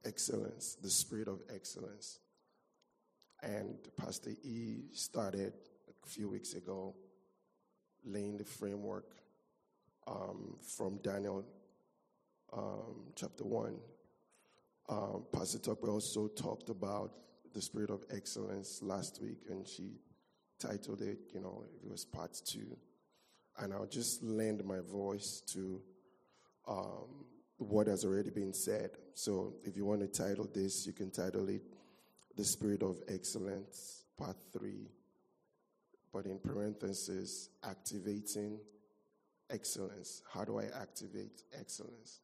excellence, the spirit of excellence. And Pastor E started a few weeks ago laying the framework from Daniel chapter 1. Pastor Tucker also talked about the spirit of excellence last week, and she titled it, it was part 2. And I'll just lend my voice to what has already been said. So if you want to title this, you can title it The Spirit of Excellence, part 3. But in parentheses, activating excellence. How do I activate excellence?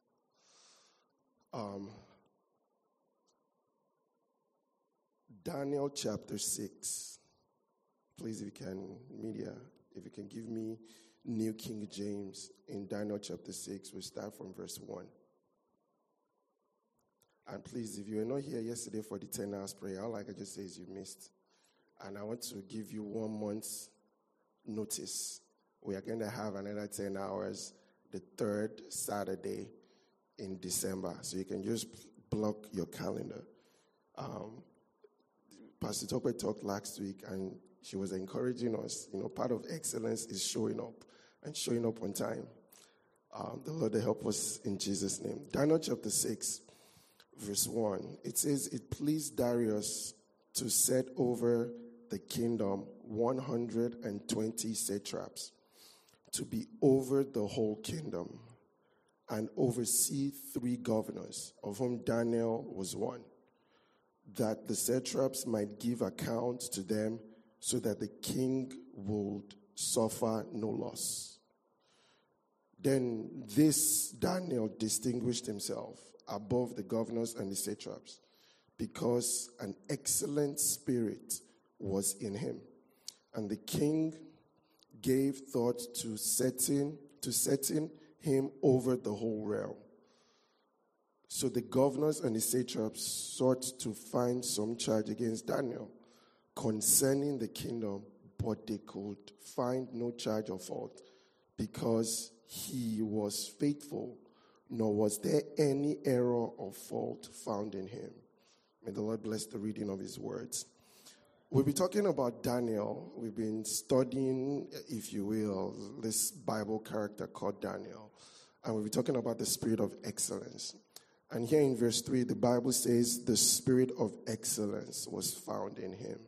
Daniel chapter 6. Please, if you can, media, if you can give me New King James in Daniel chapter 6, we'll start from verse 1. And please, if you were not here yesterday for the 10 hours prayer, all I can just say is you missed. And I want to give you 1 month's notice. We are going to have another 10 hours the 3rd Saturday in December. So you can just block your calendar. Pastor Topper talked last week, and she was encouraging us. Part of excellence is showing up, and showing up on time. The Lord will help us in Jesus' name. Daniel chapter 6, verse 1. It says, it pleased Darius to set over the kingdom 120 satraps, to be over the whole kingdom, and oversee 3 governors, of whom Daniel was one, that the satraps might give account to them, so that the king would suffer no loss. Then this Daniel distinguished himself above the governors and the satraps, because an excellent spirit was in him. And the king gave thought to setting him over the whole realm. So the governors and the satraps sought to find some charge against Daniel concerning the kingdom, but they could find no charge of fault, because he was faithful, nor was there any error or fault found in him. May the Lord bless the reading of his words. We'll be talking about Daniel. We've been studying, if you will, this Bible character called Daniel. And we'll be talking about the spirit of excellence. And here in verse 3, the Bible says the spirit of excellence was found in him.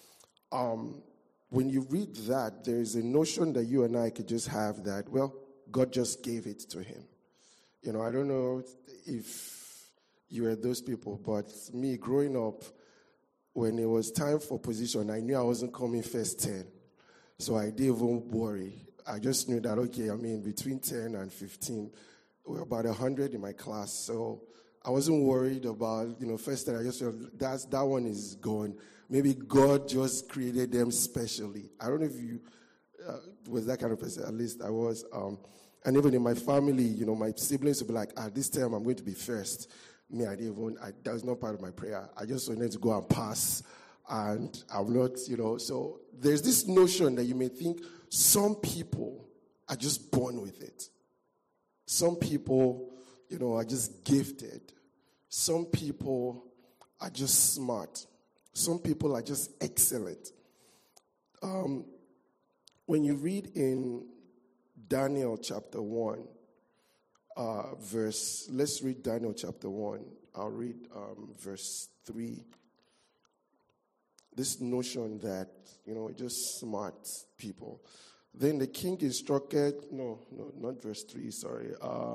When you read that, there is a notion that you and I could just have that, well, God just gave it to him. I don't know if you were those people, but me growing up, when it was time for position, I knew I wasn't coming first 10. So I didn't even worry. I just knew that, between 10 and 15, we were about 100 in my class. So I wasn't worried about, first 10. I just felt that one is gone. Maybe God just created them specially. I don't know if you was that kind of person. At least I was. And even in my family, my siblings would be like, this time I'm going to be first. Me, that was not part of my prayer. I just wanted to go and pass. And I'm not, So there's this notion that you may think some people are just born with it. Some people, are just gifted. Some people are just smart. Some people are just excellent. When you read in Daniel chapter 1, let's read Daniel chapter 1. I'll read verse 3. This notion that, just smart people. Then the king instructed, no, not verse 3, sorry.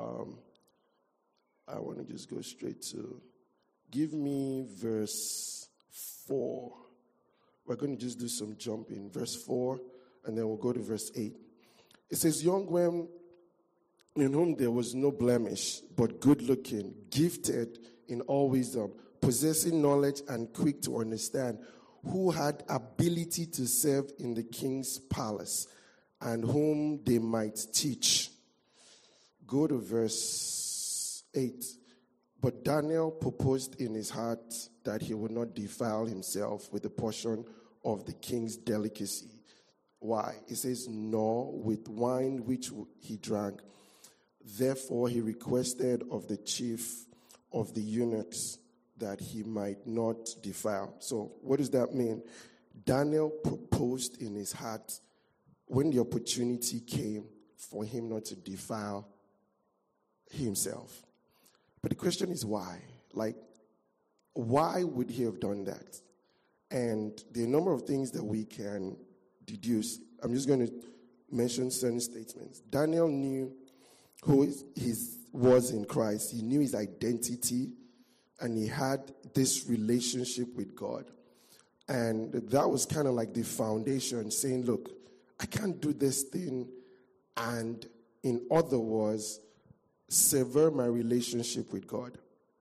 I want to just go straight to, give me verse 4. We're going to just do some jumping. Verse 4, and then we'll go to verse 8. It says, young men in whom there was no blemish, but good-looking, gifted in all wisdom, possessing knowledge and quick to understand, who had ability to serve in the king's palace, and whom they might teach. Go to verse 8. But Daniel proposed in his heart that he would not defile himself with a portion of the king's delicacy. Why? It says, nor with wine which he drank. Therefore he requested of the chief of the eunuchs that he might not defile. So what does that mean? Daniel proposed in his heart when the opportunity came for him not to defile himself. But the question is why? Like, why would he have done that? And there are a number of things that we can deduce. I'm just going to mention certain statements. Daniel knew who he was in Christ. He knew his identity, and he had this relationship with God. And that was kind of like the foundation, saying, look, I can't do this thing and, in other words, sever my relationship with God.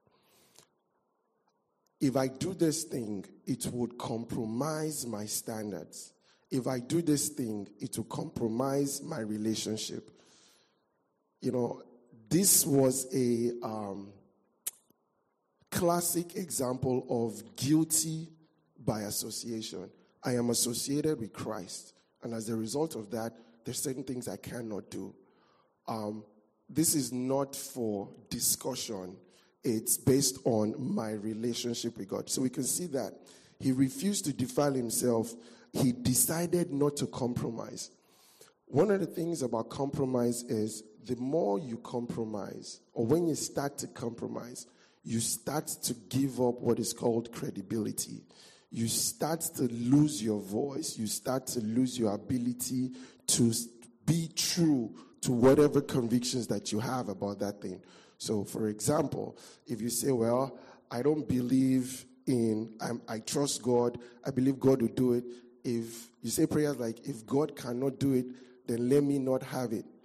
If I do this thing, it would compromise my standards. If I do this thing, it will compromise my relationship. You know, this was a classic example of guilty by association. I am associated with Christ, and as a result of that, there's certain things I cannot do. This is not for discussion. It's based on my relationship with God. So we can see that he refused to defile himself. He decided not to compromise. One of the things about compromise is the more you compromise, or when you start to compromise, you start to give up what is called credibility. You start to lose your voice. You start to lose your ability to be true to whatever convictions that you have about that thing. So, for example, if you say, well, I don't believe I trust God, I believe God will do it. If you say prayers like, if God cannot do it, then let me not have it.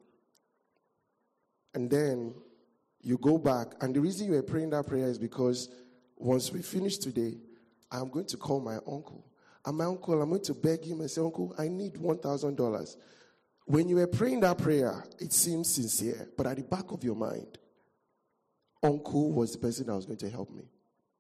And then you go back, and the reason you are praying that prayer is because once we finish today, I'm going to call my uncle. And my uncle, I'm going to beg him and say, Uncle, I need $1,000. When you were praying that prayer, it seems sincere, but at the back of your mind, Uncle was the person that was going to help me.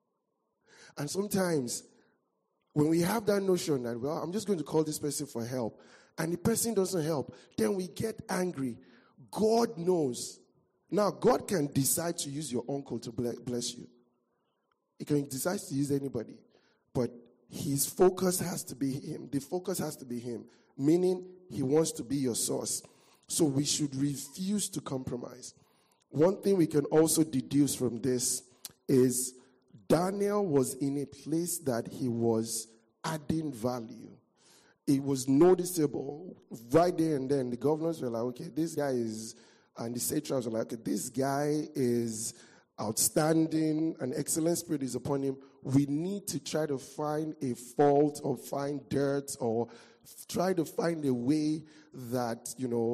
And sometimes, when we have that notion that, well, I'm just going to call this person for help, and the person doesn't help, then we get angry. God knows. Now, God can decide to use your uncle to bless you. He can decide to use anybody. But his focus has to be him. The focus has to be him, meaning he wants to be your source. So we should refuse to compromise. One thing we can also deduce from this is Daniel was in a place that he was adding value. It was noticeable right there and then. The governors were like, okay, this guy is, and the satraps were like, okay, this guy is outstanding, an excellent spirit is upon him. We need to try to find a fault or find dirt or try to find a way that,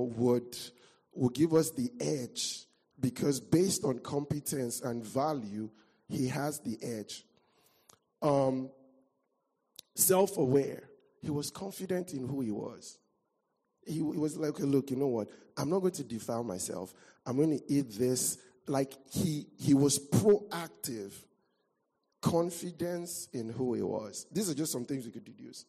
would give us the edge, because based on competence and value, he has the edge. Self-aware. He was confident in who he was. He was like, okay, look, you know what? I'm not going to defile myself. I'm going to eat this. Like he was proactive. Confidence in who he was. These are just some things we could deduce.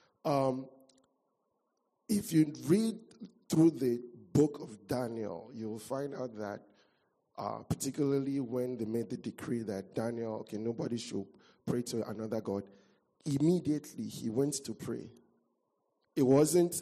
If you read through the book of Daniel, you will find out that particularly when they made the decree that Daniel, okay, nobody should pray to another god, immediately he went to pray. It wasn't,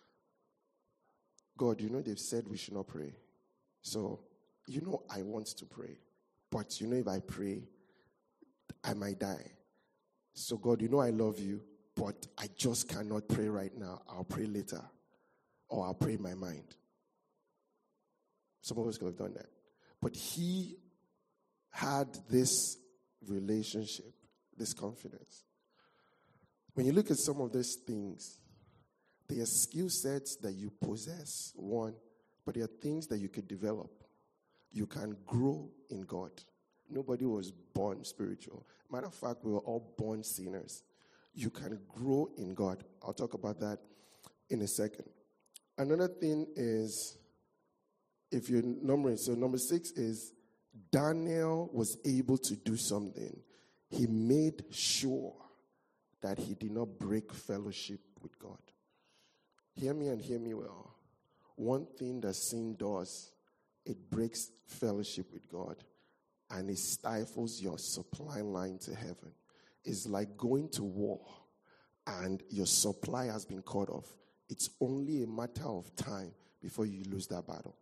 God, they've said we should not pray. So, I want to pray. But, if I pray, I might die. So, God, I love you, but I just cannot pray right now. I'll pray later. Or I'll pray in my mind. Some of us could have done that. But he had this relationship, this confidence. When you look at some of these things, there are skill sets that you possess, one, but there are things that you could develop. You can grow in God. Nobody was born spiritual. Matter of fact, we were all born sinners. You can grow in God. I'll talk about that in a second. Another thing is, if you're numbering, so number 6 is Daniel was able to do something. He made sure that he did not break fellowship with God. Hear me and hear me well. One thing that sin does, it breaks fellowship with God. and it stifles your supply line to heaven. It's like going to war and your supply has been cut off. It's only a matter of time before you lose that battle.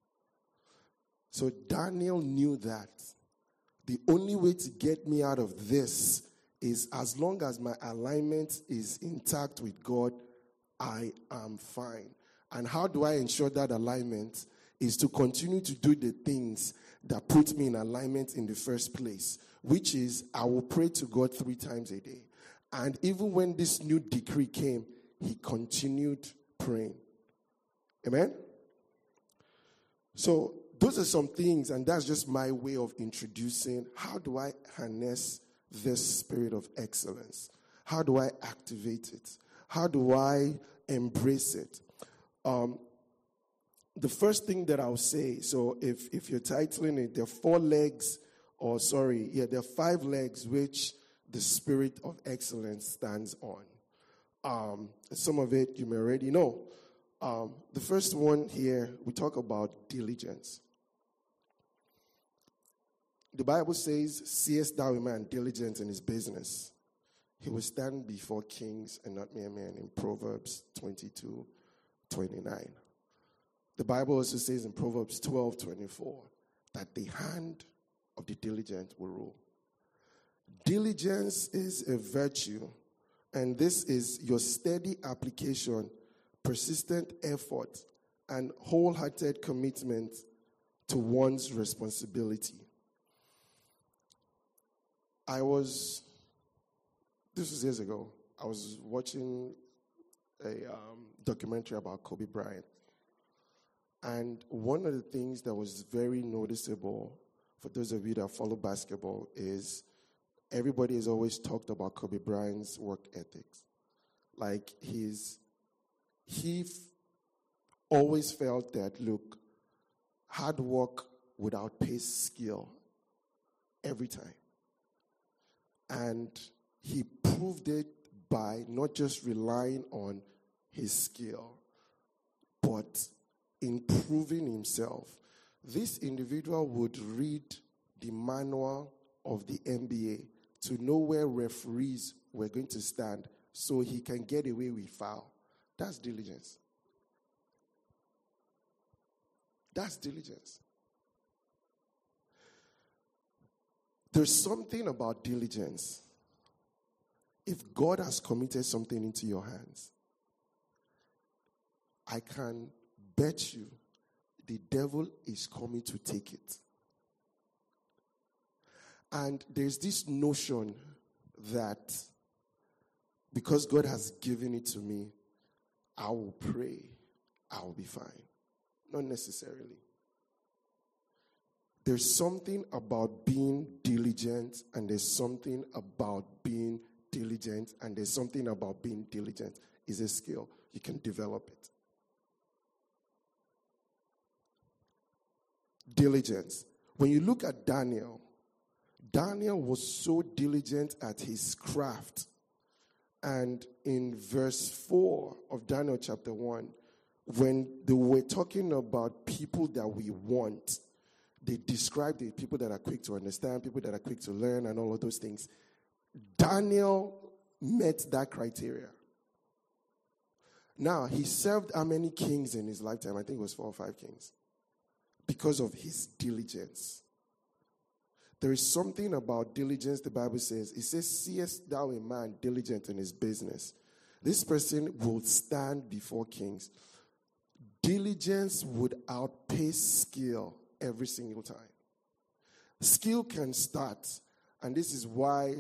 So Daniel knew that the only way to get me out of this is as long as my alignment is intact with God, I am fine. And how do I ensure that alignment? Is to continue to do the things that put me in alignment in the first place, which is I will pray to God 3 times a day. And even when this new decree came, he continued praying. Amen? So those are some things, and that's just my way of introducing how do I harness this spirit of excellence? How do I activate it? How do I embrace it? The first thing that I'll say, so if you're titling it, there are 5 legs which the spirit of excellence stands on. Some of it you may already know. The first one here, we talk about diligence. The Bible says, seest thou a man diligent in his business? He will stand before kings and not mere men, in Proverbs 22:29. The Bible also says in Proverbs 12:24 that the hand of the diligent will rule. Diligence is a virtue, and this is your steady application, persistent effort, and wholehearted commitment to one's responsibility. This was years ago, I was watching a documentary about Kobe Bryant. And one of the things that was very noticeable for those of you that follow basketball is everybody has always talked about Kobe Bryant's work ethics. Like he always felt that, look, hard work would outpace skill every time. And he proved it by not just relying on his skill, but improving himself. This individual would read the manual of the NBA to know where referees were going to stand so he can get away with foul. That's diligence. That's diligence. There's something about diligence. If God has committed something into your hands, I can bet you the devil is coming to take it. And there's this notion that because God has given it to me, I will pray, I will be fine. Not necessarily. There's something about being diligent, and there's something about being diligent, and there's something about being diligent. It's a skill. You can develop it. Diligence. When you look at Daniel was so diligent at his craft. And in verse 4 of Daniel chapter 1, when they were talking about people that we want, they described the people that are quick to understand, people that are quick to learn, and all of those things. Daniel met that criteria. Now, he served how many kings in his lifetime? I think it was 4 or 5 kings. Because of his diligence. There is something about diligence, the Bible says. It says, seest thou a man diligent in his business? This person will stand before kings. Diligence would outpace skill every single time. Skill can start, and this is why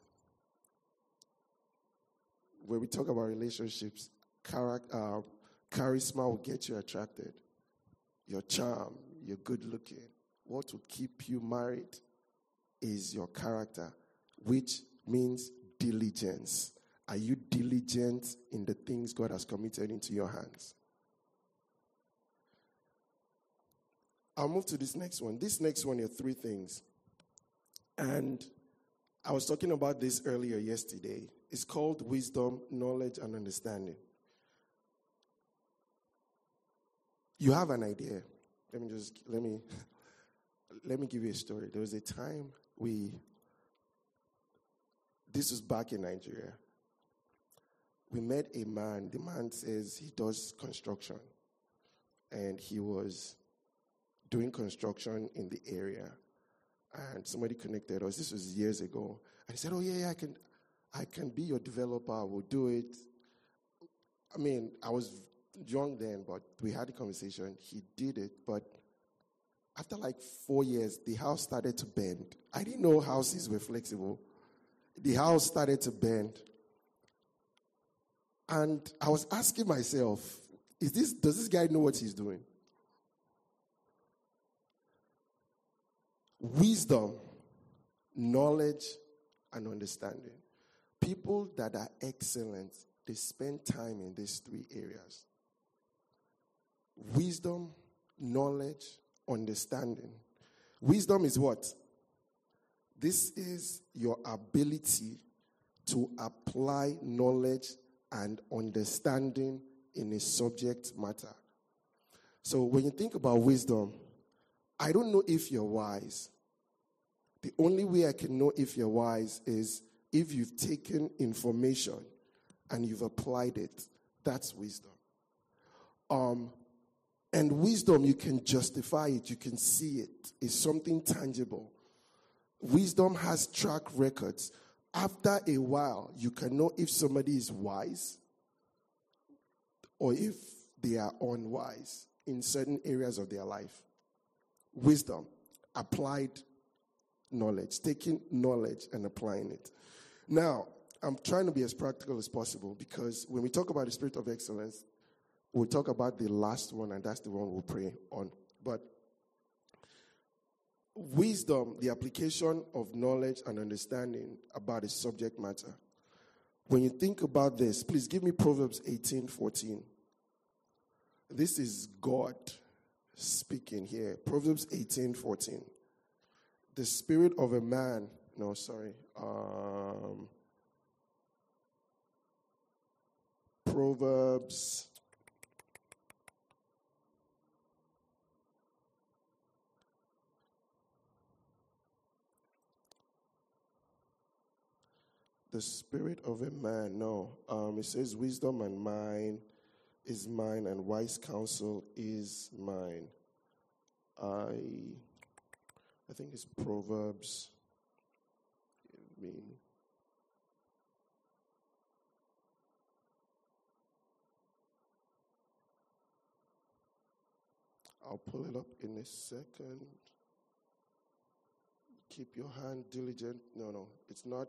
when we talk about relationships, charisma will get you attracted. Your charm, you're good looking. What will keep you married is your character, which means diligence. Are you diligent in the things God has committed into your hands? I'll move to this next one. This next one are 3 things. And I was talking about this earlier yesterday. It's called wisdom, knowledge, and understanding. You have an idea. Let me give you a story. There was a time this was back in Nigeria. We met a man. The man says he does construction. And he was doing construction in the area. And somebody connected us. This was years ago. And he said, oh, yeah, I can be your developer. I will do it. I mean, I was young then, but we had a conversation. He did it. But after like 4 years, the house started to bend. I didn't know houses were flexible. The house started to bend. And I was asking myself, does this guy know what he's doing? Wisdom, knowledge, and understanding. People that are excellent, they spend time in these 3 areas. Wisdom, knowledge, understanding. Wisdom is what? This is your ability to apply knowledge and understanding in a subject matter. So when you think about wisdom, I don't know if you're wise. The only way I can know if you're wise is if you've taken information and you've applied it. That's wisdom. And wisdom, you can justify it. You can see it. It's something tangible. Wisdom has track records. After a while, you can know if somebody is wise or if they are unwise in certain areas of their life. Wisdom, applied knowledge, taking knowledge and applying it. Now, I'm trying to be as practical as possible because when we talk about the spirit of excellence, we'll talk about the last one, and that's the one we'll pray on. But wisdom, the application of knowledge and understanding about a subject matter. When you think about this, please give me Proverbs 18:14. This is God speaking here. Proverbs 18:14. The spirit of a man. No, sorry. Proverbs. The spirit of a man. No. It says wisdom and mine is mine, and wise counsel is mine. I think it's Proverbs. I'll pull it up in a second. Keep your hand diligent. No, it's not.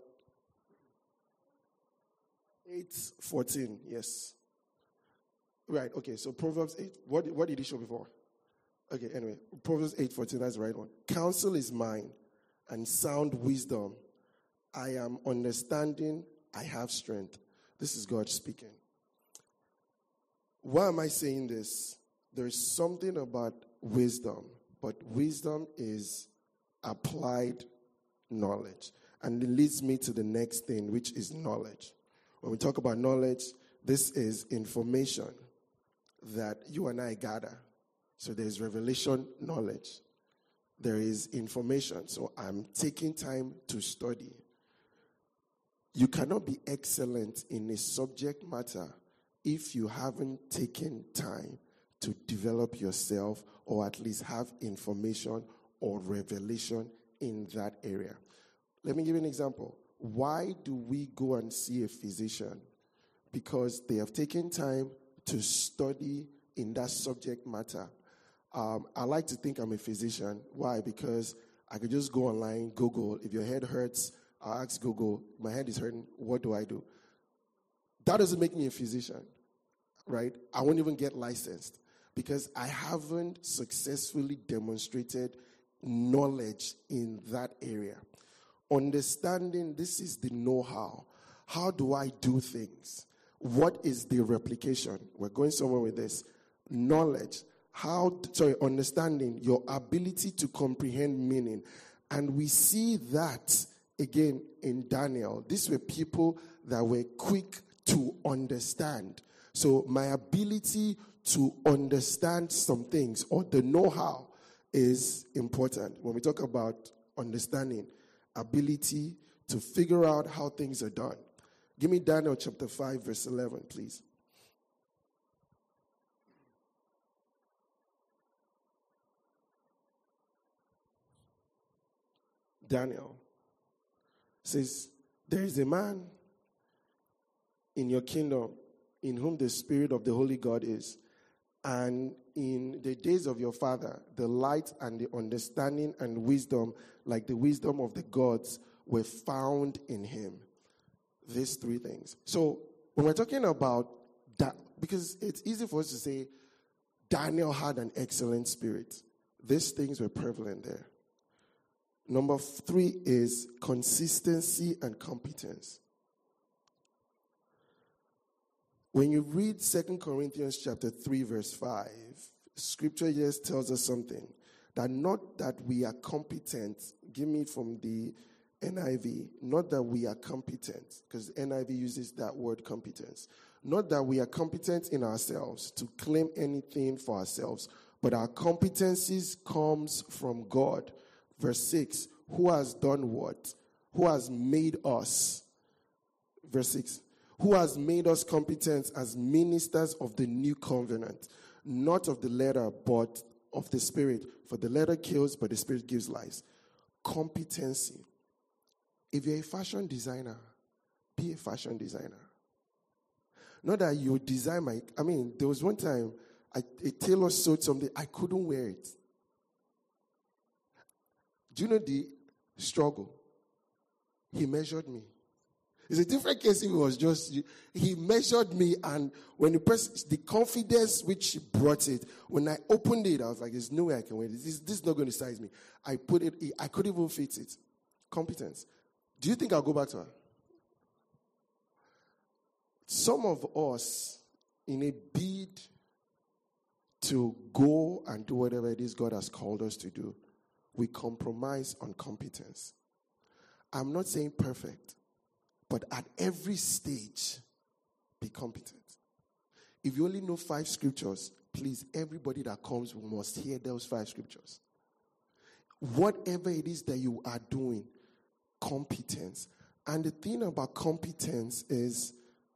8:14, yes. Right, okay, so Proverbs 8. What did he show before? Okay, anyway, Proverbs 8:14, that's the right one. Counsel is mine, and sound wisdom. I am understanding, I have strength. This is God speaking. Why am I saying this? There's something about wisdom, but wisdom is applied knowledge. And it leads me to the next thing, which is knowledge. When we talk about knowledge, this is information that you and I gather. So there's revelation knowledge. There is information. So I'm taking time to study. You cannot be excellent in a subject matter if you haven't taken time to develop yourself or at least have information or revelation in that area. Let me give you an example. Why do we go and see a physician? Because they have taken time to study in that subject matter. I like to think I'm a physician. Why? Because I could just go online, Google. If your head hurts, I'll ask Google, my head is hurting, what do I do? That doesn't make me a physician, right? I won't even get licensed because I haven't successfully demonstrated knowledge in that area. Understanding, this is the know-how. How do I do things? What is the replication? We're going somewhere with this. Knowledge. Understanding, your ability to comprehend meaning. And we see that again in Daniel. These were people that were quick to understand. So my ability to understand some things or the know-how is important. When we talk about understanding, ability to figure out how things are done. Give me Daniel chapter 5, verse 11, please. Daniel says, there is a man in your kingdom in whom the Spirit of the Holy God is. And in the days of your father, the light and the understanding and wisdom, like the wisdom of the gods, were found in him. These three things. So when we're talking about that, because it's easy for us to say Daniel had an excellent spirit. These things were prevalent there. Number 3 is consistency and competence. When you read 2 Corinthians chapter 3, verse 5, Scripture just tells us something. That not that we are competent. Give me from the NIV. Not that we are competent, because NIV uses that word competence. Not that we are competent in ourselves to claim anything for ourselves, but our competencies comes from God. Verse 6, who has done what? Who has made us? Verse 6, who has made us competent as ministers of the new covenant, not of the letter, but of the Spirit. For the letter kills, but the Spirit gives life. Competency. If you're a fashion designer, be a fashion designer. Not that you design there was one time a tailor sewed something, I couldn't wear it. Do you know the struggle? He measured me. It's a different case if it was just, he measured me, and when the confidence which he brought it, when I opened it, I was like, there's no way I can wear this. This is not going to size me. I put it, I couldn't even fit it. Competence. Do you think I'll go back to her? Some of us, in a bid to go and do whatever it is God has called us to do, we compromise on competence. I'm not saying perfect, but at every stage, be competent. If you only know 5 scriptures, please, everybody that comes must hear those 5 scriptures. Whatever it is that you are doing, competence. And the thing about competence is,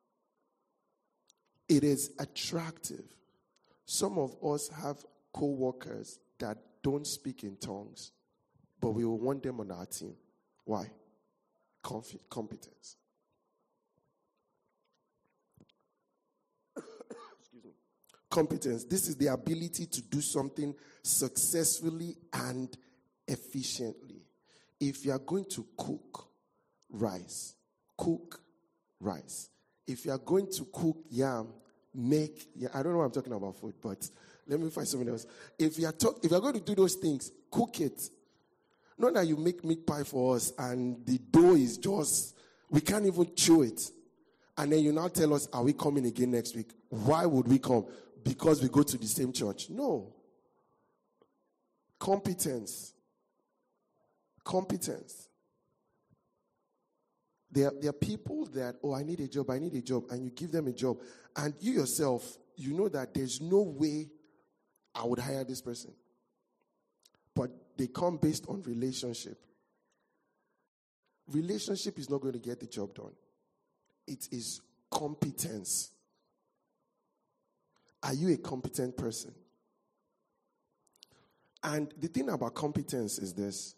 it is attractive. Some of us have co-workers that don't speak in tongues, but we will want them on our team. Why? Competence. Excuse me. Competence. This is the ability to do something successfully and efficiently. If you are going to cook rice. If you are going to cook yam, I don't know why I'm talking about food, but let me find something else. If you are going to do those things, cook it. Not that you make meat pie for us and the dough is just, we can't even chew it. And then you now tell us, are we coming again next week? Why would we come? Because we go to the same church. No. Competence. There are people that, I need a job, and you give them a job. And you yourself, you know that there's no way I would hire this person. But they come based on relationship. Relationship is not going to get the job done. It is competence. Are you a competent person? And the thing about competence is this.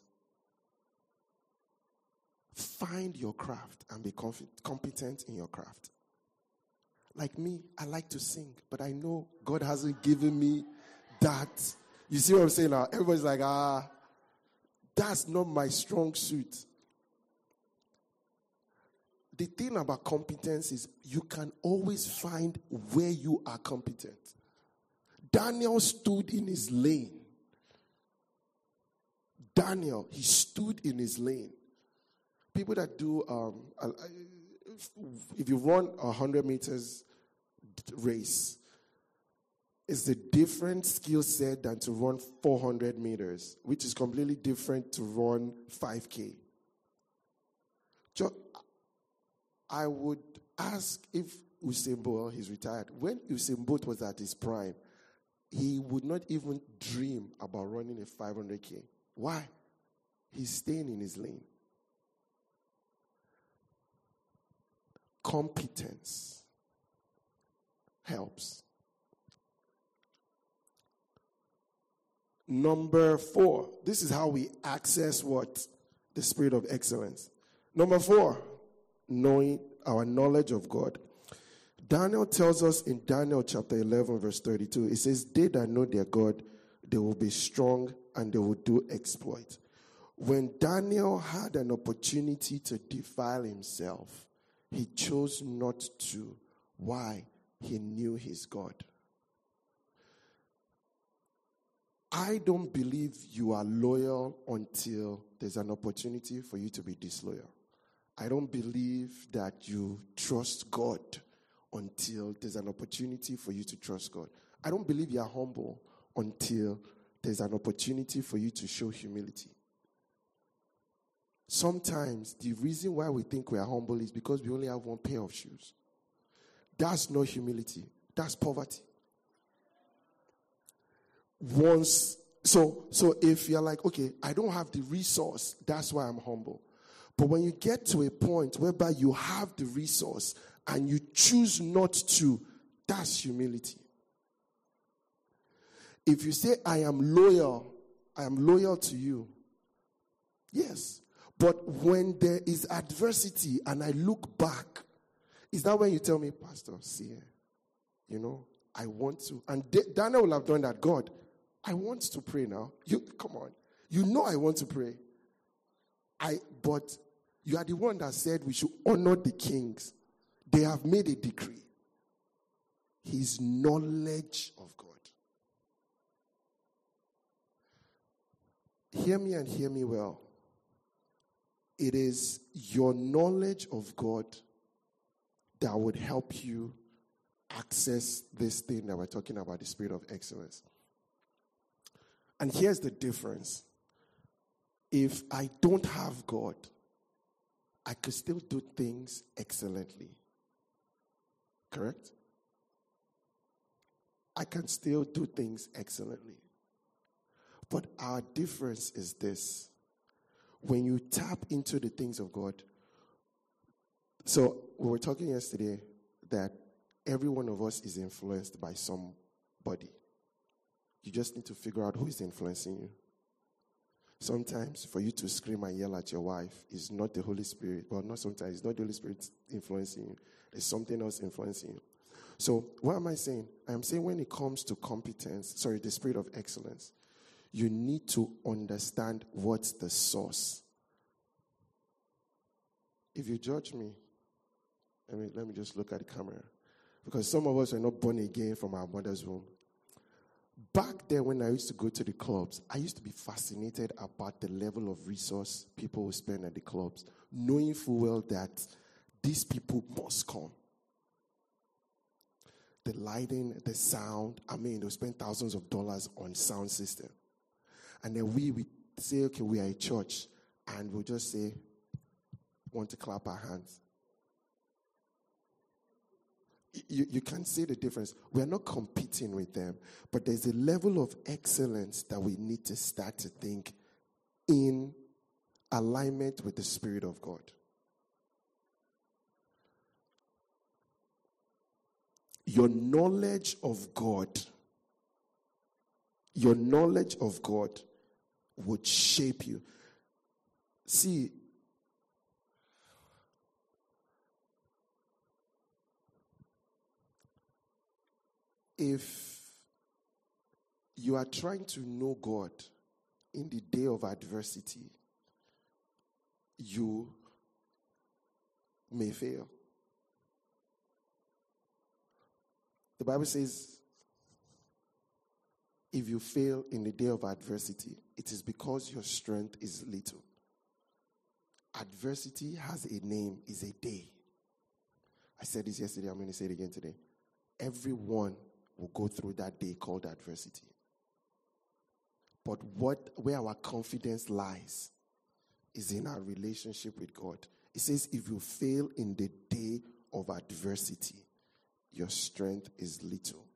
Find your craft and be competent in your craft. Like me, I like to sing, but I know God hasn't given me that. You see what I'm saying now? Everybody's like, that's not my strong suit. The thing about competence is you can always find where you are competent. Daniel stood in his lane. He stood in his lane. People that do, if you run 100 meters race, it's a different skill set than to run 400 meters, which is completely different to run 5K. I would ask if Usain Bolt, he's retired, when Usain Bolt was at his prime, he would not even dream about running a 500K. Why? He's staying in his lane. Competence helps. Number 4, this is how we access what? The spirit of excellence. Number 4, knowing our knowledge of God. Daniel tells us in Daniel chapter 11 verse 32, it says, they that know their God, they will be strong and they will do exploit. When Daniel had an opportunity to defile himself, he chose not to. Why? He knew his God. I don't believe you are loyal until there's an opportunity for you to be disloyal. I don't believe that you trust God until there's an opportunity for you to trust God. I don't believe you are humble until there's an opportunity for you to show humility. Sometimes the reason why we think we are humble is because we only have one pair of shoes. That's not humility. That's poverty. So if you're like, okay, I don't have the resource, that's why I'm humble. But when you get to a point whereby you have the resource and you choose not to, that's humility. If you say, I am loyal to you. Yes. But when there is adversity and I look back, is that when you tell me, Pastor, see, I want to. And Daniel will have done that. God, I want to pray now. Come on. I want to pray. But you are the one that said we should honor the kings. They have made a decree. His knowledge of God. Hear me and hear me well. It is your knowledge of God that would help you access this thing that we're talking about, the spirit of excellence. And here's the difference. If I don't have God, I could still do things excellently. Correct? I can still do things excellently. But our difference is this. When you tap into the things of God, so we were talking yesterday that every one of us is influenced by somebody. You just need to figure out who is influencing you. Sometimes for you to scream and yell at your wife is not the Holy Spirit. Well, not sometimes. It's not the Holy Spirit influencing you. There's something else influencing you. So what am I saying? I'm saying when it comes to the spirit of excellence, you need to understand what's the source. If you judge me, let me just look at the camera. Because some of us are not born again from our mother's womb. Back then when I used to go to the clubs, I used to be fascinated about the level of resource people would spend at the clubs, knowing full well that these people must come. The lighting, the sound, they'll spend thousands of dollars on sound system. And then we say, okay, we are a church, and we'll just say, want to clap our hands. You can see the difference. We're not competing with them, but there's a level of excellence that we need to start to think in alignment with the Spirit of God. Your knowledge of God would shape you. See, if you are trying to know God in the day of adversity, you may fail. The Bible says, if you fail in the day of adversity, it is because your strength is little. Adversity has a name, is a day. I said this yesterday, I'm going to say it again today. Everyone will go through that day called adversity. But where our confidence lies is in our relationship with God. It says, if you fail in the day of adversity, your strength is little.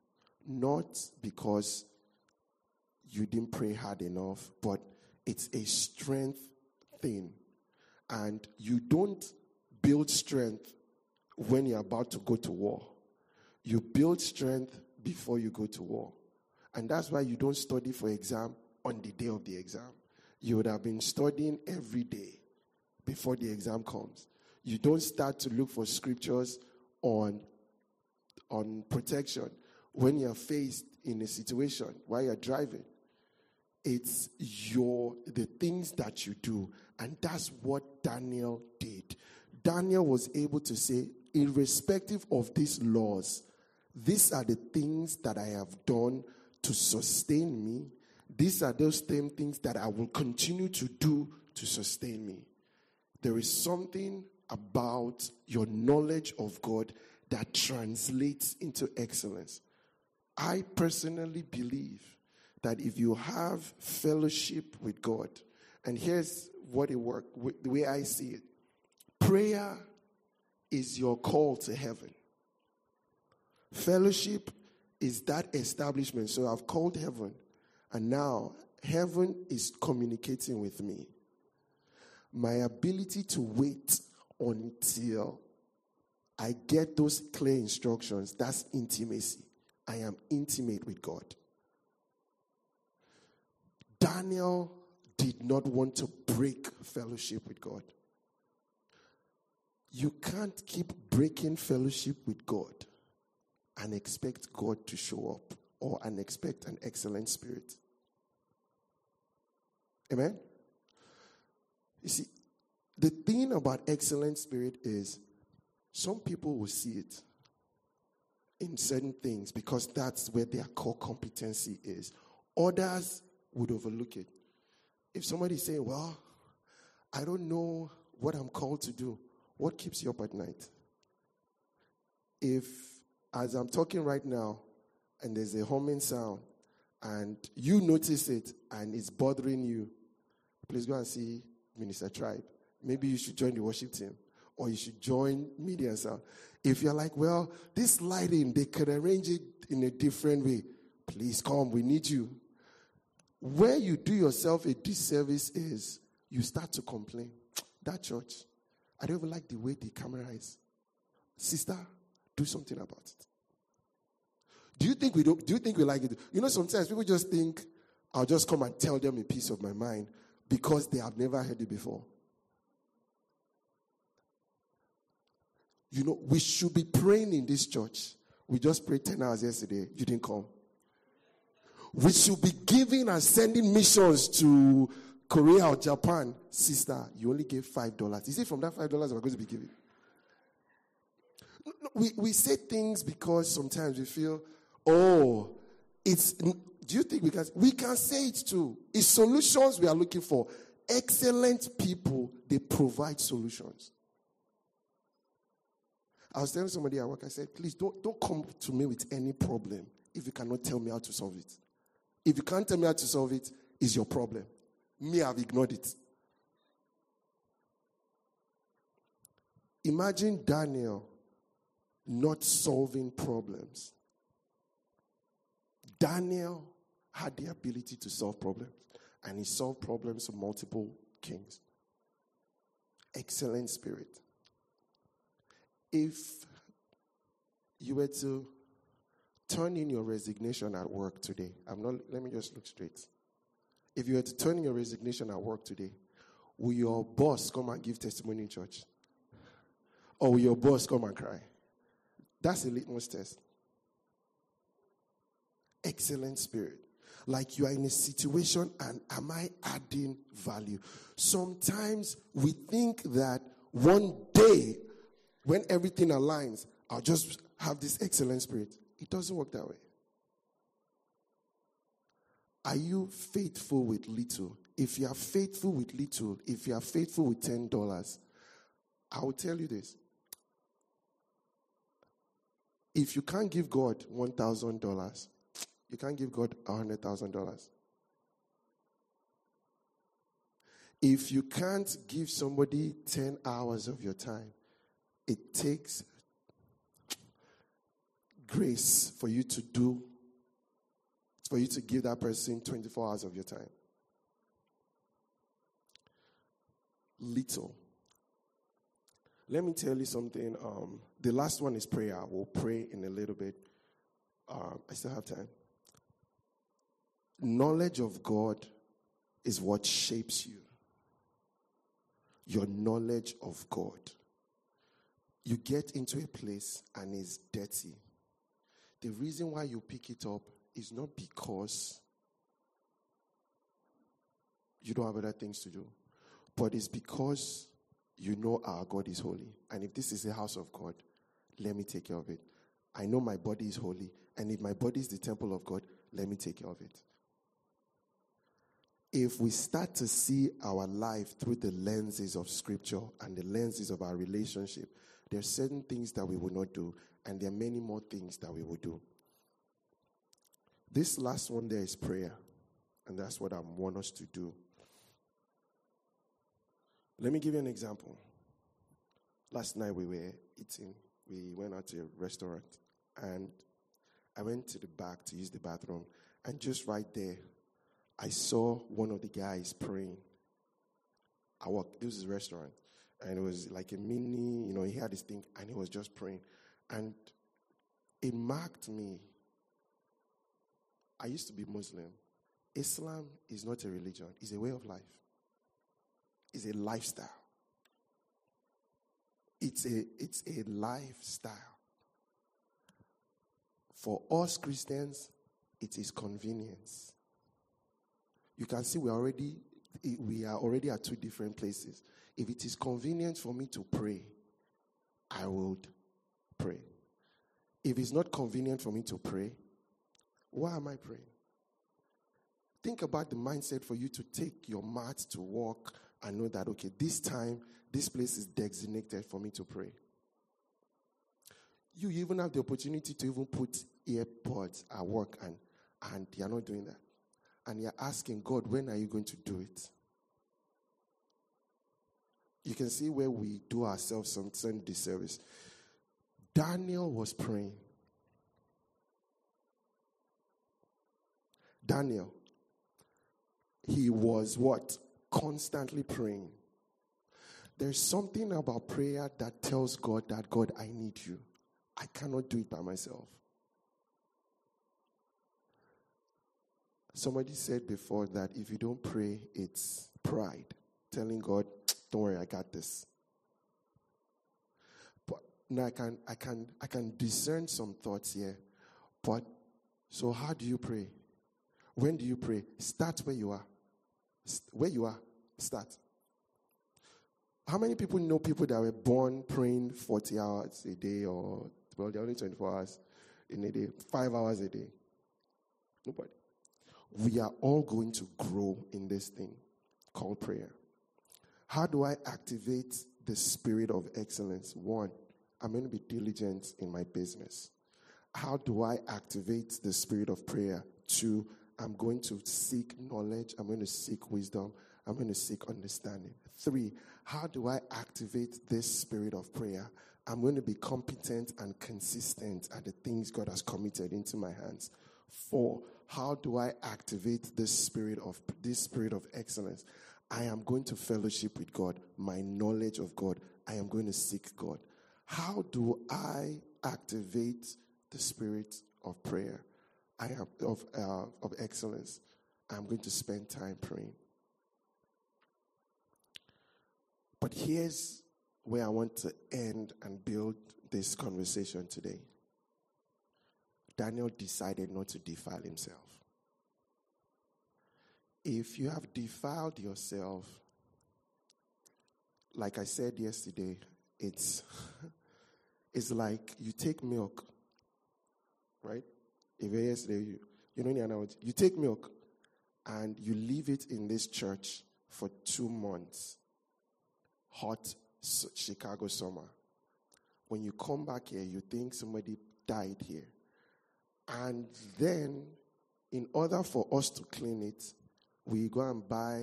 not because you didn't pray hard enough, but it's a strength thing. And you don't build strength when you're about to go to war. You build strength before you go to war. And that's why you don't study for exam on the day of the exam. You would have been studying every day before the exam comes. You don't start to look for scriptures on protection when you're faced in a situation while you're driving. It's the things that you do. And that's what Daniel did. Daniel was able to say, irrespective of these laws, these are the things that I have done to sustain me. These are those same things that I will continue to do to sustain me. There is something about your knowledge of God that translates into excellence. I personally believe that if you have fellowship with God, and here's what it works, the way I see it, prayer is your call to heaven. Fellowship is that establishment. So I've called heaven, and now heaven is communicating with me. My ability to wait until I get those clear instructions, that's intimacy. I am intimate with God. Daniel did not want to break fellowship with God. You can't keep breaking fellowship with God and expect God to show up or expect an excellent spirit. Amen? You see, the thing about excellent spirit is some people will see it in certain things because that's where their core competency is. Others would overlook it. If somebody's saying, well, I don't know what I'm called to do, what keeps you up at night? If, as I'm talking right now, and there's a humming sound, and you notice it, and it's bothering you, please go and see Minister Tribe. Maybe you should join the worship team, or you should join media and sound. If you're like, well, this lighting, they could arrange it in a different way, please come, we need you. Where you do yourself a disservice is you start to complain. That church, I don't even like the way the camera is. Sister, do something about it. Do you think we like it? You know, sometimes people just think, I'll just come and tell them a piece of my mind because they have never heard it before. You know, we should be praying in this church. We just prayed 10 hours yesterday. You didn't come. We should be giving and sending missions to Korea or Japan. Sister, you only gave $5. Is it from that $5 we're going to be giving? We say things because sometimes we feel, do you think we can say it too? It's solutions we are looking for. Excellent people, they provide solutions. I was telling somebody at work, I said, please don't come to me with any problem if you cannot tell me how to solve it. If you can't tell me how to solve it, it's your problem. Me, I've ignored it. Imagine Daniel not solving problems. Daniel had the ability to solve problems, and he solved problems of multiple kings. Excellent spirit. If you were to turn in your resignation at work today, let me just look straight. If you were to turn in your resignation at work today, will your boss come and give testimony in church? Or will your boss come and cry? That's a litmus test. Excellent spirit. Like you are in a situation and am I adding value? Sometimes we think that one day when everything aligns, I'll just have this excellent spirit. It doesn't work that way. Are you faithful with little? If you are faithful with little, if you are faithful with $10, I will tell you this. If you can't give God $1,000, you can't give God $100,000. If you can't give somebody 10 hours of your time, it takes grace for you to do for you to give that person 24 hours of your time. Little. Let me tell you something. The last one is prayer. We'll pray in a little bit. I still have time. Knowledge of God is what shapes you. Your knowledge of God. You get into a place and it's dirty. The reason why you pick it up is not because you don't have other things to do, but it's because you know our God is holy. And if this is a house of God, let me take care of it. I know my body is holy, and if my body is the temple of God, let me take care of it. If we start to see our life through the lenses of Scripture and the lenses of our relationship, there are certain things that we will not do, and there are many more things that we will do. This last one there is prayer, and that's what I want us to do. Let me give you an example. Last night we were eating. We went out to a restaurant, and I went to the back to use the bathroom, and just right there, I saw one of the guys praying. I walked, this is a restaurant, and it was like a mini, he had this thing, and he was just praying. And it marked me. I used to be Muslim. Islam is not a religion, it's a way of life. It's a lifestyle. It's a lifestyle. For us Christians, it is convenience. You can see we are already at two different places. If it is convenient for me to pray, I would pray. If it's not convenient for me to pray, why am I praying? Think about the mindset for you to take your mat to walk and know that, okay, this time, this place is designated for me to pray. You even have the opportunity to even put earpods at work, and you're not doing that. And you're asking God, when are you going to do it? You can see where we do ourselves some disservice. Daniel was praying. Daniel, he was what? Constantly praying. There's something about prayer that tells God that, God, I need you. I cannot do it by myself. Somebody said before that if you don't pray, it's pride. Telling God, don't worry, I got this. But now I can discern some thoughts here. But so how do you pray? When do you pray? Start where you are. Where you are, start. How many people know people that were born praying 40 hours a day, or, well, they're only 24 hours in a day, 5 hours a day? Nobody. We are all going to grow in this thing called prayer. How do I activate the spirit of excellence? One, I'm going to be diligent in my business. How do I activate the spirit of prayer? Two, I'm going to seek knowledge. I'm going to seek wisdom. I'm going to seek understanding. Three, how do I activate this spirit of prayer? I'm going to be competent and consistent at the things God has committed into my hands. Four, how do I activate this spirit of excellence? I am going to fellowship with God, my knowledge of God. I am going to seek God. How do I activate the spirit of prayer? I am of excellence. I'm going to spend time praying. But here's where I want to end and build this conversation today. Daniel decided not to defile himself. If you have defiled yourself, like I said yesterday, it's like you take milk, right? If yesterday, you know the analogy. You take milk and you leave it in this church for 2 months. Hot Chicago summer. When you come back here, you think somebody died here. And then, in order for us to clean it, we go and buy,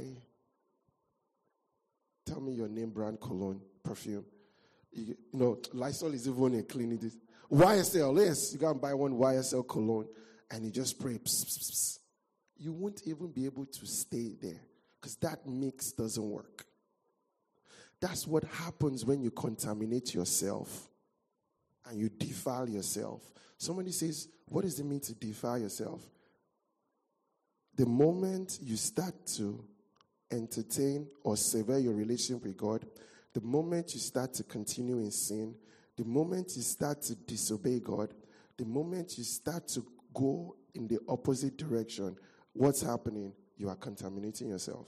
tell me your name brand cologne, perfume. Lysol is even a cleaning this. YSL, yes, you go and buy one YSL cologne. and you just pray, pss, pss, pss, you won't even be able to stay there because that mix doesn't work. That's what happens when you contaminate yourself and you defile yourself. Somebody says, what does it mean to defile yourself? The moment you start to entertain or sever your relationship with God, the moment you start to continue in sin, the moment you start to disobey God, the moment you start to go in the opposite direction, what's happening? You are contaminating yourself.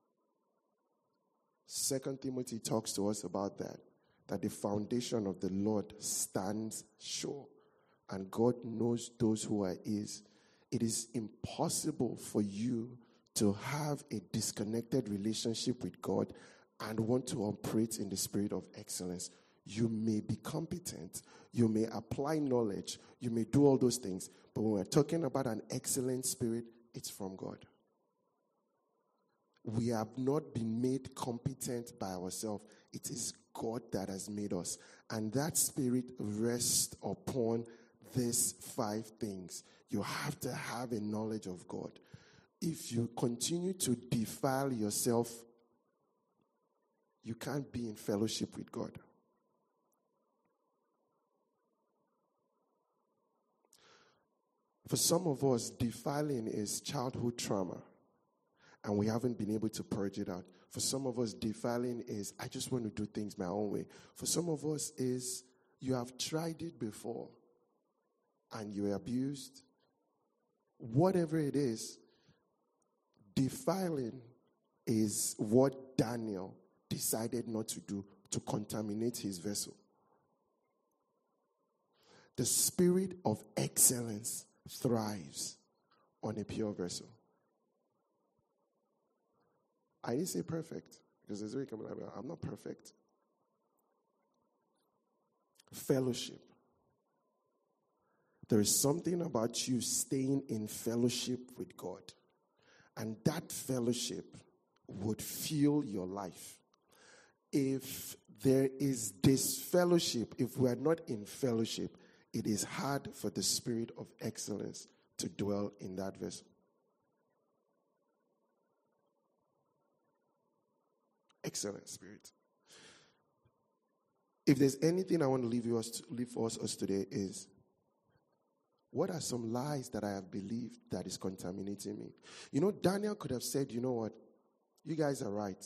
2 Timothy talks to us about that the foundation of the Lord stands sure, and God knows those who are his. It is impossible for you to have a disconnected relationship with God and want to operate in the spirit of excellence. You may be competent, you may apply knowledge, you may do all those things, but when we're talking about an excellent spirit, it's from God. We have not been made competent by ourselves. It is God that has made us. And that spirit rests upon these 5 things. You have to have a knowledge of God. If you continue to defile yourself, you can't be in fellowship with God. For some of us, defiling is childhood trauma, and we haven't been able to purge it out. For some of us, defiling is, I just want to do things my own way. For some of us is, you have tried it before, and you were abused. Whatever it is, defiling is what Daniel decided not to do, to contaminate his vessel. The spirit of excellence thrives on a pure vessel. I didn't say perfect, because there's very coming. I'm not perfect. Fellowship. There is something about you staying in fellowship with God, and that fellowship would fuel your life. If there is disfellowship, if we are not in fellowship, it is hard for the spirit of excellence to dwell in that vessel. Excellent spirit. If there's anything I want to leave for us today is, what are some lies that I have believed that is contaminating me? You know, Daniel could have said, you know what, you guys are right.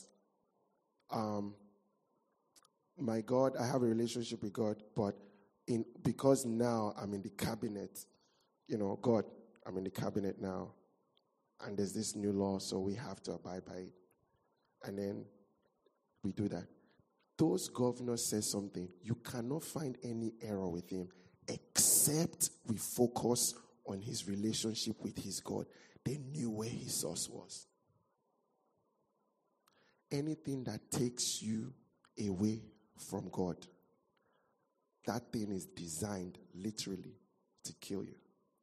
My God, I have a relationship with God, but because now I'm in the cabinet, you know, God, I'm in the cabinet now, and there's this new law, so we have to abide by it. And then we do that. Those governors say something, you cannot find any error with him, except we focus on his relationship with his God. They knew where his source was. Anything that takes you away from God, that thing is designed literally to kill you.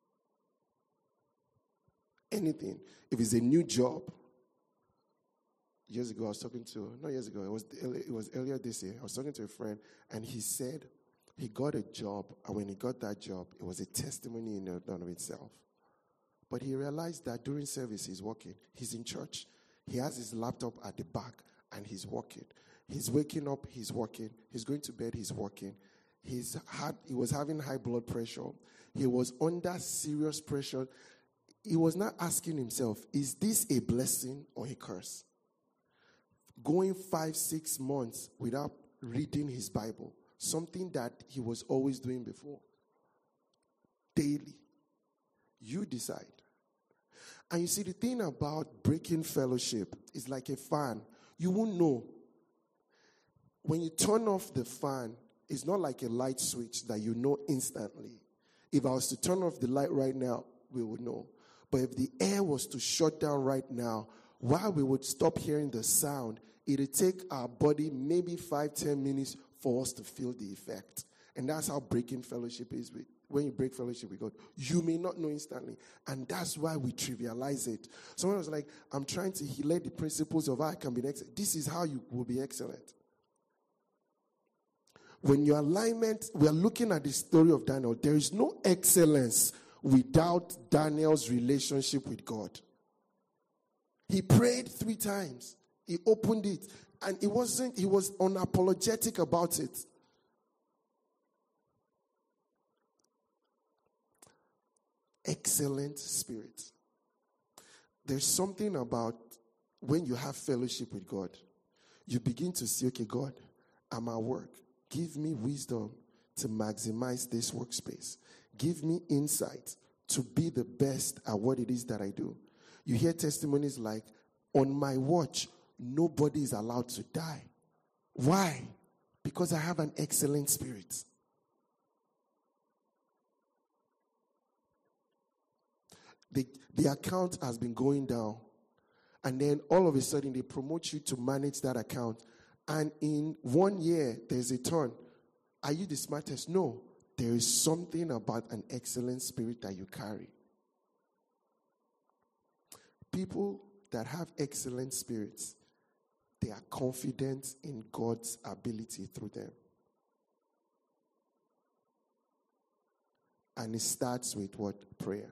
Anything. If it's a new job, years ago I was talking to, not years ago, it was earlier this year, I was talking to a friend, and he said he got a job, and when he got that job, it was a testimony in and of itself. But he realized that during service he's working. He's in church. He has his laptop at the back, and he's working. He's waking up, he's working. He's going to bed, he's working. He was having high blood pressure. He was under serious pressure. He was not asking himself, is this a blessing or a curse? Going 5-6 months without reading his Bible, something that he was always doing before. Daily. You decide. And you see, the thing about breaking fellowship is like a fan. You won't know. When you turn off the fan, it's not like a light switch that you know instantly. If I was to turn off the light right now, we would know. But if the air was to shut down right now, while we would stop hearing the sound, it would take our body maybe 5-10 minutes for us to feel the effect. And that's how breaking fellowship is. When you break fellowship with God, you may not know instantly. And that's why we trivialize it. Someone was like, I'm trying to relate the principles of how I can be excellent. This is how you will be excellent. When your alignment, we are looking at the story of Daniel, there is no excellence without Daniel's relationship with God. He prayed 3 times. He opened it. And he was unapologetic about it. Excellent spirit. There's something about when you have fellowship with God, you begin to see, okay, God, I'm at work. Give me wisdom to maximize this workspace. Give me insight to be the best at what it is that I do. You hear testimonies like, on my watch, nobody is allowed to die. Why? Because I have an excellent spirit. The account has been going down. And then all of a sudden, they promote you to manage that account. And in 1 year, there's a turn. Are you the smartest? No. There is something about an excellent spirit that you carry. People that have excellent spirits, they are confident in God's ability through them. And it starts with what? Prayer.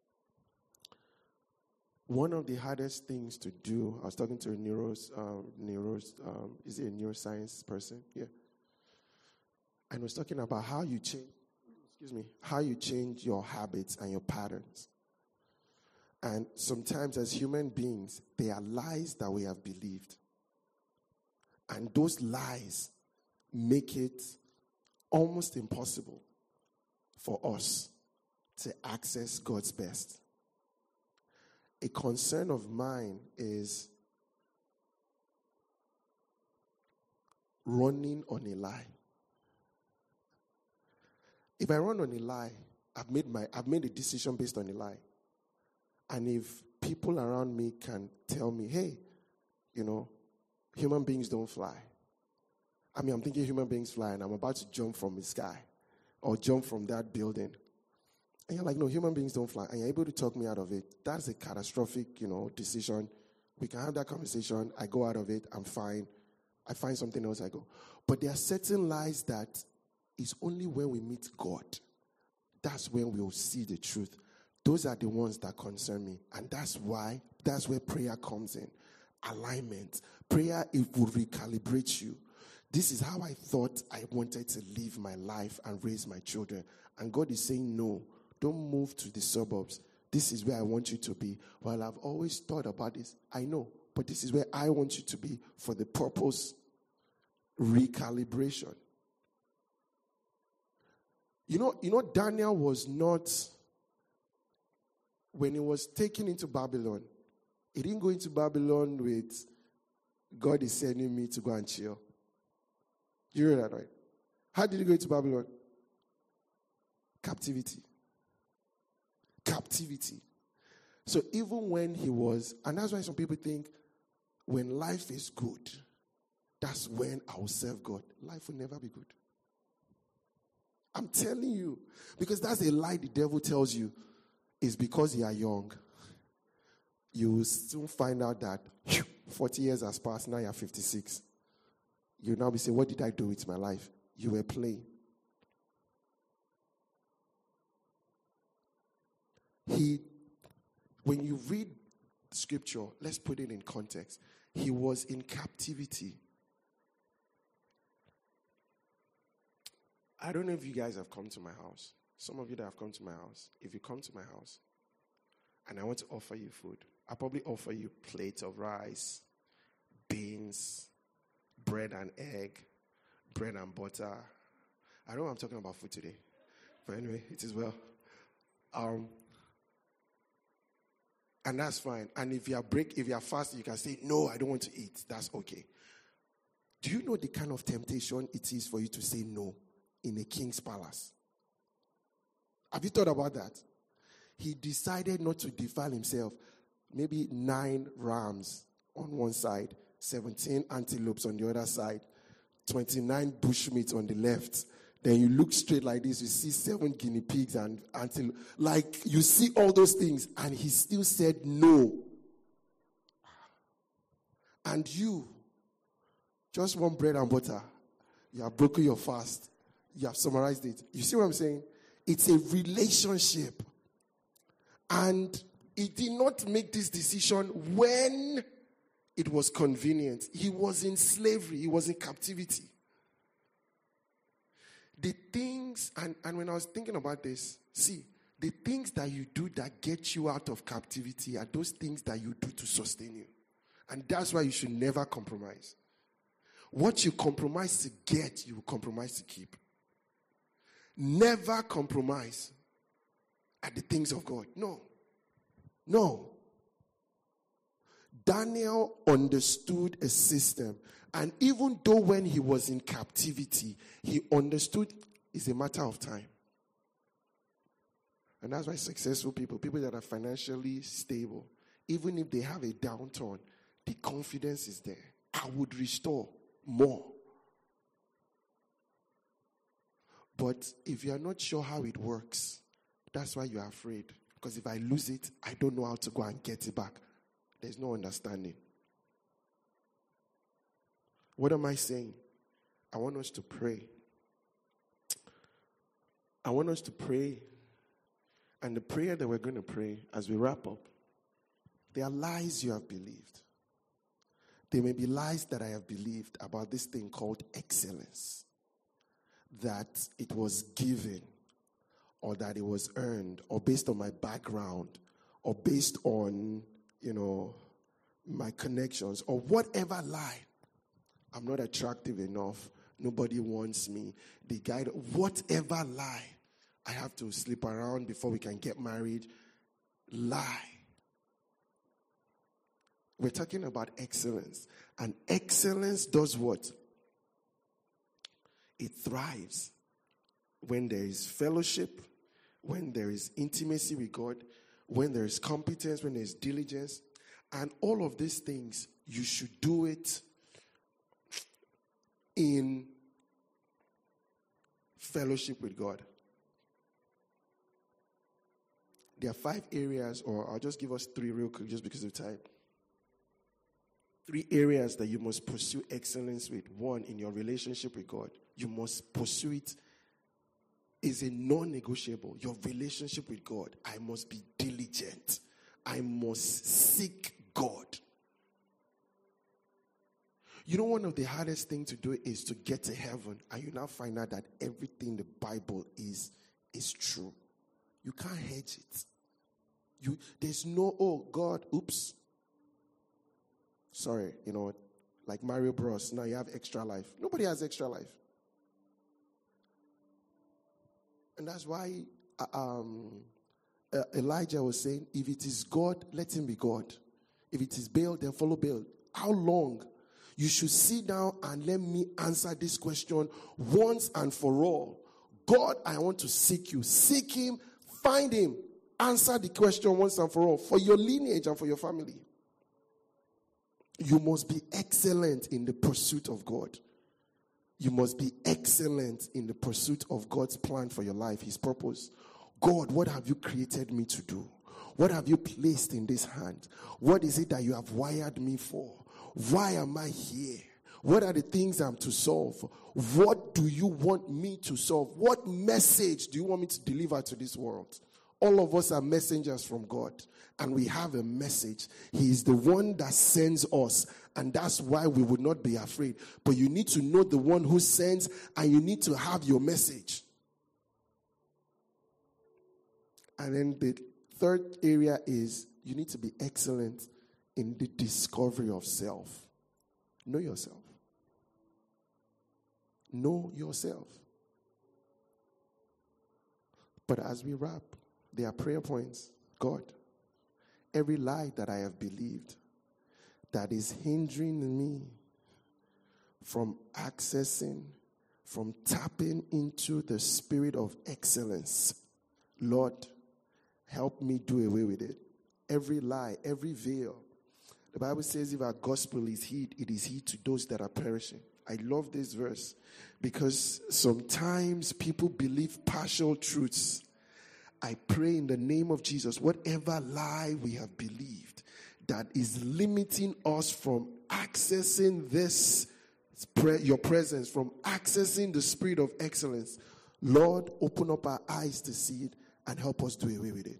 One of the hardest things to do, I was talking to a is he a neuroscience person? Yeah. And I was talking about how you change your habits and your patterns. And sometimes as human beings, there are lies that we have believed. And those lies make it almost impossible for us to access God's best. A concern of mine is running on a lie. If I run on a lie, I've made a decision based on a lie. And if people around me can tell me, hey, human beings don't fly. I'm thinking human beings fly and I'm about to jump from the sky or jump from that building. And you're like, no, human beings don't fly. And you're able to talk me out of it. That's a catastrophic, decision. We can have that conversation. I go out of it. I'm fine. I find something else. I go. But there are certain lies that is only when we meet God. That's when we'll see the truth. Those are the ones that concern me. And that's where prayer comes in. Alignment. Prayer, it will recalibrate you. This is how I thought I wanted to live my life and raise my children. And God is saying, no. Don't move to the suburbs. This is where I want you to be. Well, I've always thought about this. I know. But this is where I want you to be for the purpose recalibration. Daniel was not, when he was taken into Babylon, he didn't go into Babylon with, God is sending me to go and chill. You heard that, right? How did he go into Babylon? Captivity. So even when he was, and that's why some people think when life is good, that's when I will serve God. Life will never be good. I'm telling you. Because that's a lie the devil tells you. It's because you are young. You will soon find out that 40 years has passed, now you're 56. You'll now be saying, what did I do with my life? You were playing. When you read scripture, let's put it in context. He was in captivity. I don't know if you guys have come to my house. Some of you that have come to my house, if you come to my house and I want to offer you food, I'll probably offer you plates of rice, beans, bread and egg, bread and butter. I know I'm talking about food today. But anyway, it is well. And that's fine. And if you are fasting, you can say, no, I don't want to eat. That's okay. Do you know the kind of temptation it is for you to say no in a king's palace? Have you thought about that? He decided not to defile himself. Maybe 9 rams on one side, 17 antelopes on the other side, 29 bushmeat on the left. Then you look straight like this, you see 7 guinea pigs and antelope. Like, you see all those things, and he still said no. And you, just one bread and butter, you have broken your fast. You have summarized it. You see what I'm saying? It's a relationship. And he did not make this decision when it was convenient. He was in slavery. He was in captivity. The things, and when I was thinking about this, see, the things that you do that get you out of captivity are those things that you do to sustain you. And that's why you should never compromise. What you compromise to get, you will compromise to keep. Never compromise at the things of God. No. No. Daniel understood a system. And even though when he was in captivity, he understood it's a matter of time. And that's why successful people that are financially stable, even if they have a downturn, the confidence is there. I would restore more. But if you are not sure how it works, that's why you are afraid. Because if I lose it, I don't know how to go and get it back. There's no understanding. What am I saying? I want us to pray. I want us to pray. And the prayer that we're going to pray as we wrap up, there are lies you have believed. There may be lies that I have believed about this thing called excellence. That it was given, or that it was earned, or based on my background, or based on, my connections, or whatever lie. I'm not attractive enough. Nobody wants me. The guy, whatever lie. I have to sleep around before we can get married. Lie. We're talking about excellence. And excellence does what? It thrives when there is fellowship, when there is intimacy with God, when there is competence, when there is diligence. And all of these things, you should do it in fellowship with God. There are 5 areas, or I'll just give us 3 real quick just because of time. 3 areas that you must pursue excellence with. 1, in your relationship with God. You must pursue it. Is a non-negotiable. Your relationship with God. I must be diligent. I must seek God. You know, one of the hardest things to do is to get to heaven, and you now find out that everything the Bible is true. You can't hedge it. There's no, oh God, oops. Sorry, like Mario Bros. Now you have extra life. Nobody has extra life. And that's why Elijah was saying, if it is God, let him be God. If it is Baal, then follow Baal. How long? You should sit down and let me answer this question once and for all. God, I want to seek you. Seek him, find him. Answer the question once and for all for your lineage and for your family. You must be excellent in the pursuit of God. You must be excellent in the pursuit of God's plan for your life, his purpose. God, what have you created me to do? What have you placed in this hand? What is it that you have wired me for? Why am I here? What are the things I'm to solve? What do you want me to solve? What message do you want me to deliver to this world? All of us are messengers from God, and we have a message. He is the one that sends us, and that's why we would not be afraid. But you need to know the one who sends, and you need to have your message. And then the third area is you need to be excellent in the discovery of self. Know yourself. Know yourself. But as we wrap, there are prayer points. God, every lie that I have believed that is hindering me from accessing, from tapping into the spirit of excellence, Lord, help me do away with it. Every lie, every veil. The Bible says if our gospel is hid, it is hid to those that are perishing. I love this verse because sometimes people believe partial truths. I pray in the name of Jesus, whatever lie we have believed that is limiting us from accessing your presence, from accessing the spirit of excellence, Lord, open up our eyes to see it and help us do away with it.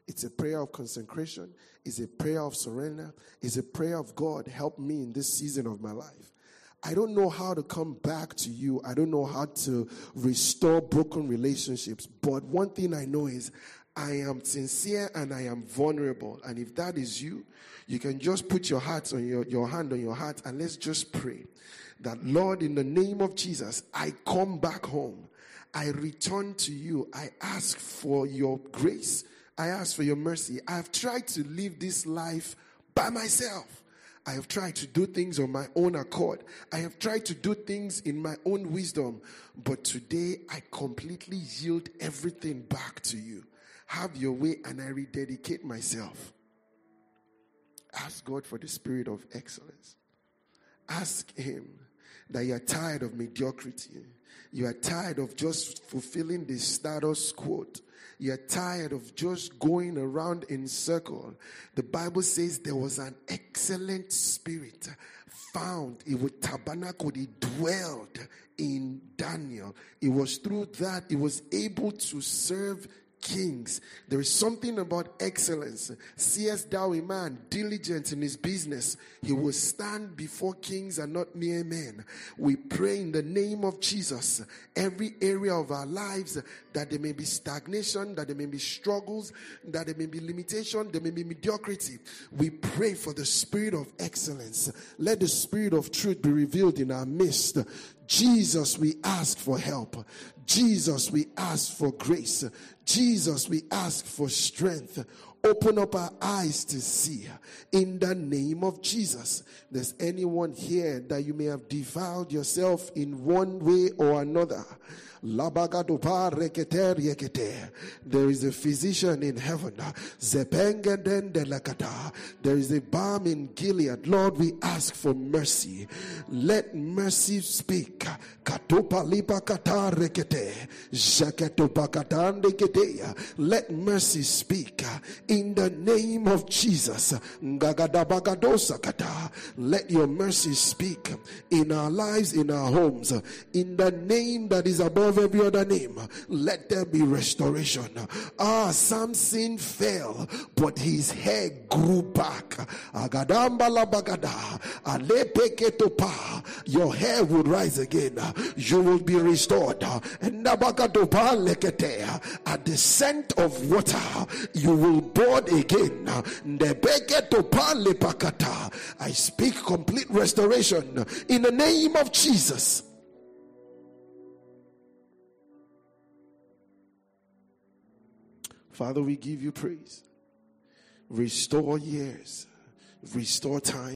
It's a prayer of consecration. It's a prayer of surrender. It's a prayer of God, help me in this season of my life. I don't know how to come back to you. I don't know how to restore broken relationships. But one thing I know is I am sincere and I am vulnerable. And if that is you, you can just put your heart on your hand on your heart and let's just pray that, Lord, in the name of Jesus, I come back home. I return to you. I ask for your grace. I ask for your mercy. I have tried to live this life by myself. I have tried to do things on my own accord. I have tried to do things in my own wisdom. But today, I completely yield everything back to you. Have your way and I rededicate myself. Ask God for the spirit of excellence. Ask Him that you are tired of mediocrity. You are tired of just fulfilling the status quo. You are tired of just going around in circle. The Bible says there was an excellent spirit found. It was tabernacle. It dwelled in Daniel. It was through that it was able to serve kings. There is something about excellence. Seest thou a man diligent in his business, he will stand before kings and not mere men. We pray in the name of Jesus, every area of our lives, that there may be stagnation, that there may be struggles, that there may be limitation, there may be mediocrity. We pray for the spirit of excellence. Let the spirit of truth be revealed in our midst. Jesus, we ask for help. Jesus, we ask for grace. Jesus, we ask for strength. Open up our eyes to see in the name of Jesus. There's anyone here that you may have defiled yourself in one way or another. There is a physician in heaven. There is a balm in Gilead. Lord, we ask for mercy. Let mercy speak. Let mercy speak in the name of Jesus. Let your mercy speak in our lives, in our homes, in the name that is above every other name. Let there be restoration. Samson fell, but his hair grew back. Your hair will rise again. You will be restored. At the scent of water, you will board again. I speak complete restoration in the name of Jesus. Father, we give you praise. Restore years. Restore time.